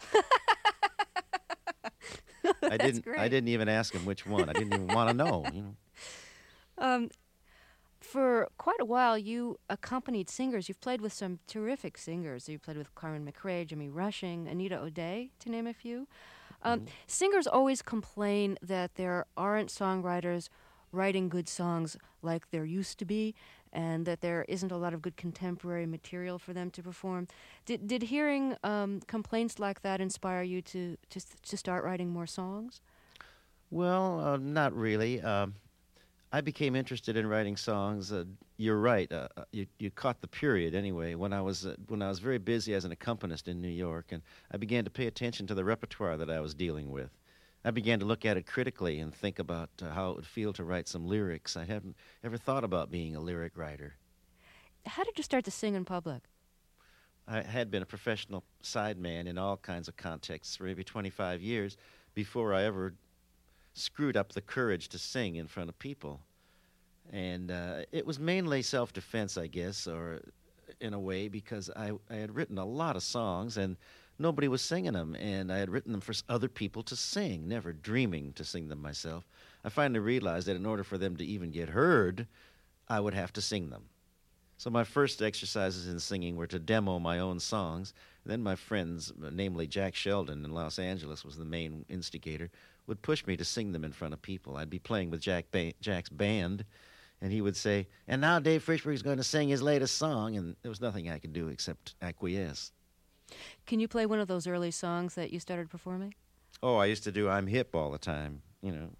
I didn't. great. I didn't even ask him which one. I didn't even want to know. You know. Um, for quite a while, you accompanied singers. You've played with some terrific singers. You played with Carmen McRae, Jimmy Rushing, Anita O'Day, to name a few. Um, mm-hmm. Singers always complain that there aren't songwriters writing good songs like there used to be, and that there isn't a lot of good contemporary material for them to perform. Did did hearing um, complaints like that inspire you to to to start writing more songs? Well, uh, not really. Um, I became interested in writing songs. Uh, you're right. Uh, you you caught the period anyway. When I was uh, when I was very busy as an accompanist in New York, and I began to pay attention to the repertoire that I was dealing with. I began to look at it critically and think about uh, how it would feel to write some lyrics. I hadn't ever thought about being a lyric writer. How did you start to sing in public? I had been a professional sideman in all kinds of contexts for maybe twenty-five years before I ever screwed up the courage to sing in front of people. And uh, it was mainly self-defense, I guess, or in a way, because I, I had written a lot of songs and nobody was singing them, and I had written them for other people to sing, never dreaming to sing them myself. I finally realized that in order for them to even get heard, I would have to sing them. So my first exercises in singing were to demo my own songs. Then my friends, namely Jack Sheldon in Los Angeles was the main instigator, would push me to sing them in front of people. I'd be playing with Jack ba- Jack's band, and he would say, "And now Dave Frishberg's going to sing his latest song," and there was nothing I could do except acquiesce. Can you play one of those early songs that you started performing? Oh, I used to do I'm Hip all the time, you know.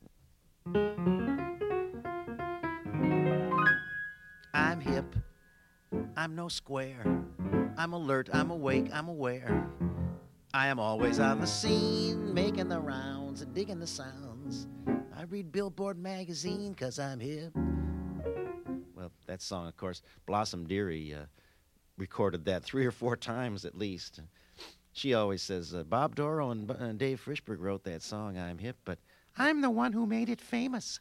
I'm hip, I'm no square. I'm alert, I'm awake, I'm aware. I am always on the scene, making the rounds and digging the sounds. I read Billboard magazine 'cause I'm hip. Well, that song, of course, Blossom Dearie uh, recorded that three or four times at least. She always says, uh, Bob Dorough and, uh, and Dave Frishberg wrote that song, I'm Hip, but I'm the one who made it famous.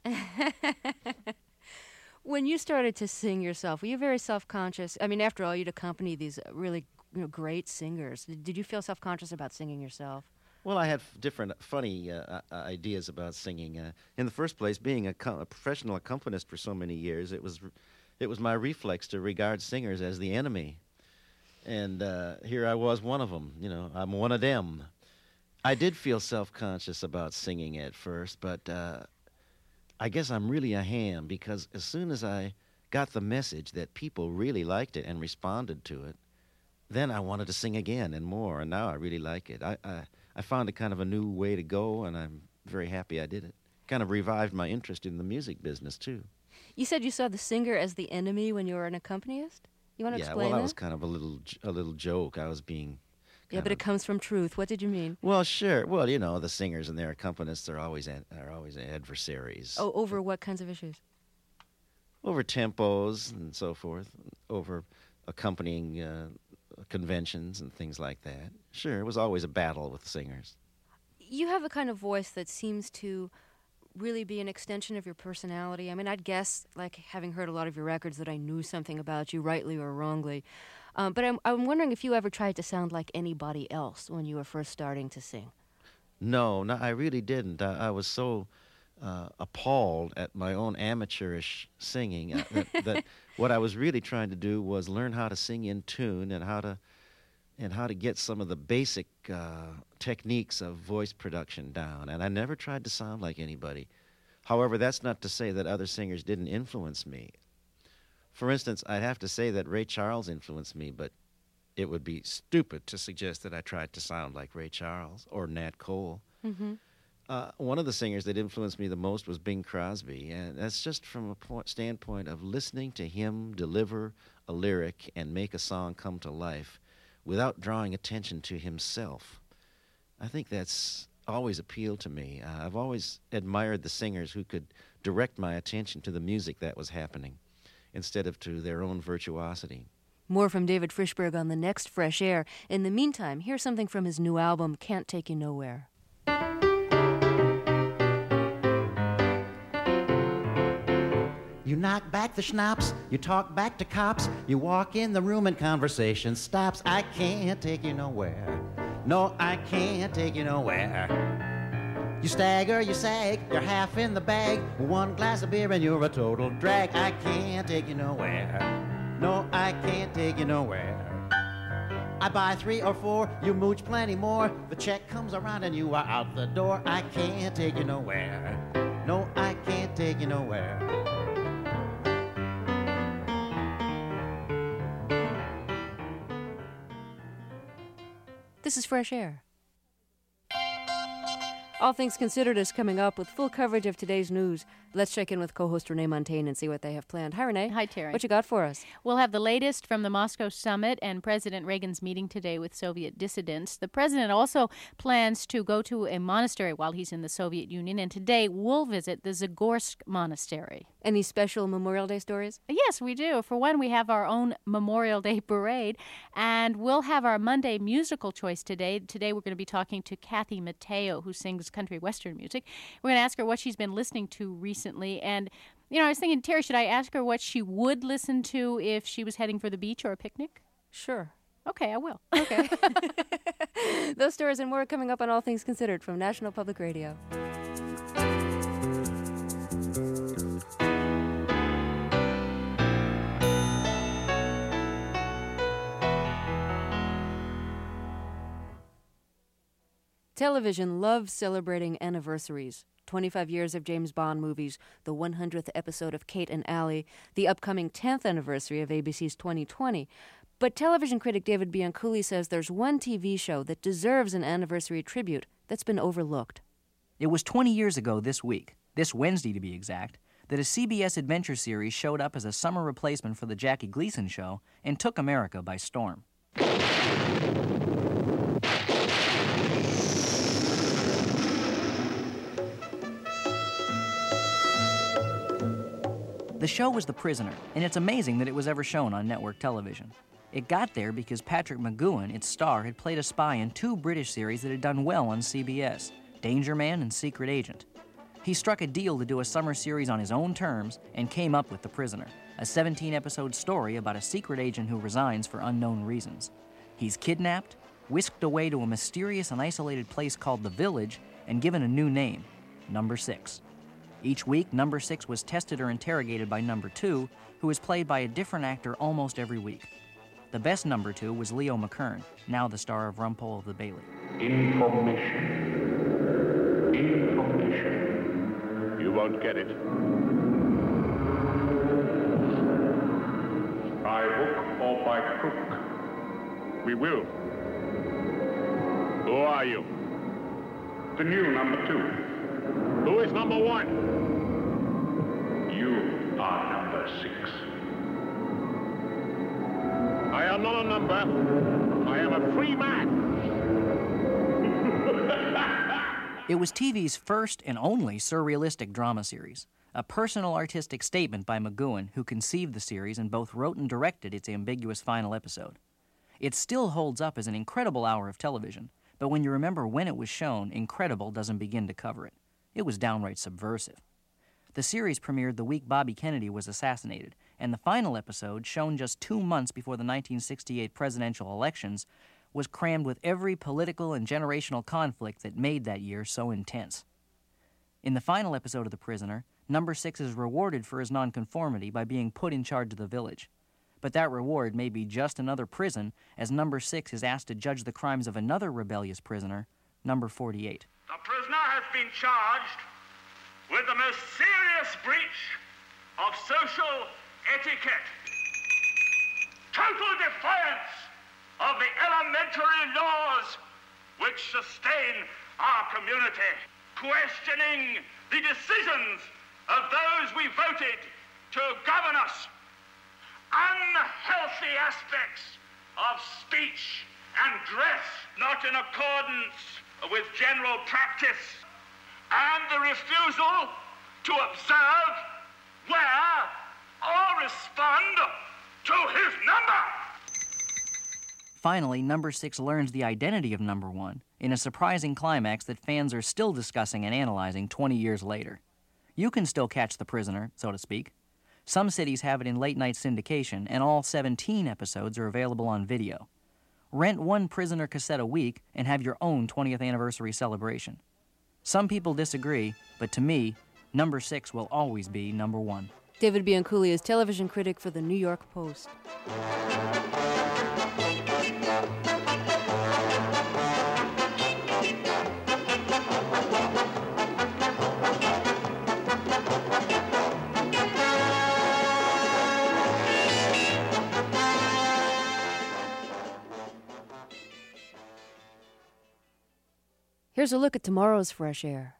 When you started to sing yourself, were you very self-conscious? I mean, after all, you'd accompany these really you know, great singers. Did you feel self-conscious about singing yourself? Well, I had f- different funny uh, uh, ideas about singing. Uh, in the first place, being a, co- a professional accompanist for so many years, it was it was my reflex to regard singers as the enemy. And uh, here I was one of them. You know, I'm one of them. I did feel self-conscious about singing at first, but uh, I guess I'm really a ham, because as soon as I got the message that people really liked it and responded to it, then I wanted to sing again and more, and now I really like it. I, I, I found it kind of a new way to go, and I'm very happy I did it. Kind of revived my interest in the music business, too. You said you saw the singer as the enemy when you were an accompanist? You want to yeah, explain well, that that? was kind of a little j- a little joke. I was being... Yeah, but it comes from truth. What did you mean? Well, sure. Well, you know, the singers and their accompanists are always ad- are always adversaries. Oh, over what kinds of issues? Over tempos and so forth, over accompanying uh, conventions and things like that. Sure, it was always a battle with the singers. You have a kind of voice that seems to really be an extension of your personality. I mean, I'd guess, like having heard a lot of your records, that I knew something about you, rightly or wrongly. Um, but I'm, I'm wondering if you ever tried to sound like anybody else when you were first starting to sing. No, no, I really didn't. I, I was so uh, appalled at my own amateurish singing. Uh, that, that what I was really trying to do was learn how to sing in tune and how to and how to get some of the basic uh, techniques of voice production down. And I never tried to sound like anybody. However, that's not to say that other singers didn't influence me. For instance, I'd have to say that Ray Charles influenced me, but it would be stupid to suggest that I tried to sound like Ray Charles or Nat Cole. Mm-hmm. Uh, one of the singers that influenced me the most was Bing Crosby, and that's just from a point, standpoint of listening to him deliver a lyric and make a song come to life without drawing attention to himself. I think that's always appealed to me. Uh, I've always admired the singers who could direct my attention to the music that was happening instead of to their own virtuosity. More from David Frishberg on the next Fresh Air. In the meantime, here's something from his new album, Can't Take You Nowhere. You knock back the schnapps, you talk back to cops, you walk in the room and conversation stops. I can't take you nowhere. No, I can't take you nowhere. You stagger, you sag, you're half in the bag. One glass of beer and you're a total drag. I can't take you nowhere. No, I can't take you nowhere. I buy three or four, you mooch plenty more. The check comes around and you are out the door. I can't take you nowhere. No, I can't take you nowhere. This is Fresh Air. All Things Considered is coming up with full coverage of today's news. Let's check in with co-host Renee Montaigne and see what they have planned. Hi, Renee. Hi, Terry. What you got for us? We'll have the latest from the Moscow summit and President Reagan's meeting today with Soviet dissidents. The president also plans to go to a monastery while he's in the Soviet Union, and today we'll visit the Zagorsk Monastery. Any special Memorial Day stories? Yes, we do. For one, we have our own Memorial Day parade, and we'll have our Monday musical choice today. Today we're going to be talking to Kathy Mateo, who sings country western music. We're going to ask her what she's been listening to recently, and, you know, I was thinking, Terry, should I ask her what she would listen to if she was heading for the beach or a picnic? Sure. Okay, I will. Okay. Those stories and more coming up on All Things Considered from National Public Radio. Television loves celebrating anniversaries. twenty-five years of James Bond movies, the one hundredth episode of Kate and Allie, the upcoming tenth anniversary of A B C's twenty twenty. But television critic David Bianculli says there's one T V show that deserves an anniversary tribute that's been overlooked. It was twenty years ago this week, this Wednesday to be exact, that a C B S adventure series showed up as a summer replacement for the Jackie Gleason show and took America by storm. The show was The Prisoner, and it's amazing that it was ever shown on network television. It got there because Patrick McGoohan, its star, had played a spy in two British series that had done well on C B S, Danger Man and Secret Agent. He struck a deal to do a summer series on his own terms and came up with The Prisoner, a seventeen-episode story about a secret agent who resigns for unknown reasons. He's kidnapped, whisked away to a mysterious and isolated place called The Village, and given a new name, Number Six. Each week, Number Six was tested or interrogated by Number Two, who was played by a different actor almost every week. The best Number Two was Leo McKern, now the star of Rumpole of the Bailey. Information. Information. You won't get it. By hook or by crook. We will. Who are you? The new Number Two. Who is Number One? You are Number Six. I am not a number. I am a free man. It was T V's first and only surrealistic drama series, a personal artistic statement by McGoohan, who conceived the series and both wrote and directed its ambiguous final episode. It still holds up as an incredible hour of television, but when you remember when it was shown, incredible doesn't begin to cover it. It was downright subversive. The series premiered the week Bobby Kennedy was assassinated, and the final episode, shown just two months before the nineteen sixty-eight presidential elections, was crammed with every political and generational conflict that made that year so intense. In the final episode of The Prisoner, Number Six is rewarded for his nonconformity by being put in charge of the village. But that reward may be just another prison, as Number Six is asked to judge the crimes of another rebellious prisoner, Number forty-eight. The prisoner has been charged with the most serious breach of social etiquette. Total defiance of the elementary laws which sustain our community. Questioning the decisions of those we voted to govern us. Unhealthy aspects of speech and dress not in accordance with general practice, and the refusal to observe, wear, or respond to his number. Finally, Number Six learns the identity of Number One in a surprising climax that fans are still discussing and analyzing twenty years later. You can still catch The Prisoner, so to speak. Some cities have it in late-night syndication, and all seventeen episodes are available on video. Rent one Prisoner cassette a week and have your own twentieth anniversary celebration. Some people disagree, but to me, Number Six will always be number one. David Bianculli is television critic for the New York Post. Here's a look at tomorrow's Fresh Air.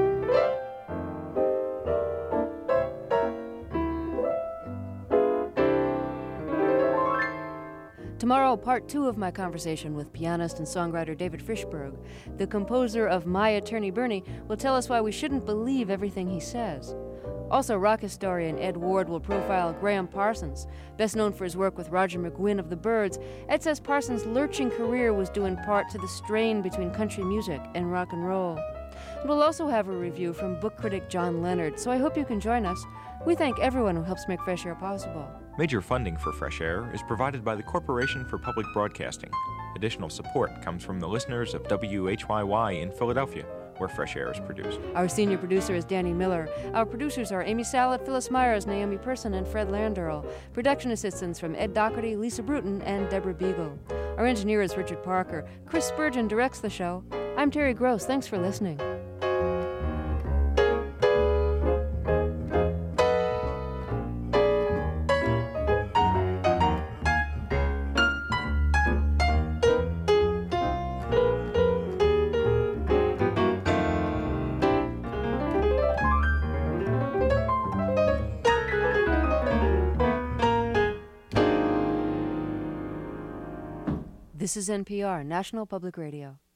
Tomorrow, part two of my conversation with pianist and songwriter David Frishberg. The composer of My Attorney Bernie will tell us why we shouldn't believe everything he says. Also, rock historian Ed Ward will profile Graham Parsons. Best known for his work with Roger McGuinn of the Byrds, Ed says Parsons' lurching career was due in part to the strain between country music and rock and roll. And we'll also have a review from book critic John Leonard, so I hope you can join us. We thank everyone who helps make Fresh Air possible. Major funding for Fresh Air is provided by the Corporation for Public Broadcasting. Additional support comes from the listeners of W H Y Y in Philadelphia, where Fresh Air is produced. Our senior producer is Danny Miller. Our producers are Amy Sallet, Phyllis Myers, Naomi Person, and Fred Landerl. Production assistants from Ed Doherty, Lisa Bruton, and Deborah Beagle. Our engineer is Richard Parker. Chris Spurgeon directs the show. I'm Terry Gross. Thanks for listening. This is N P R, National Public Radio.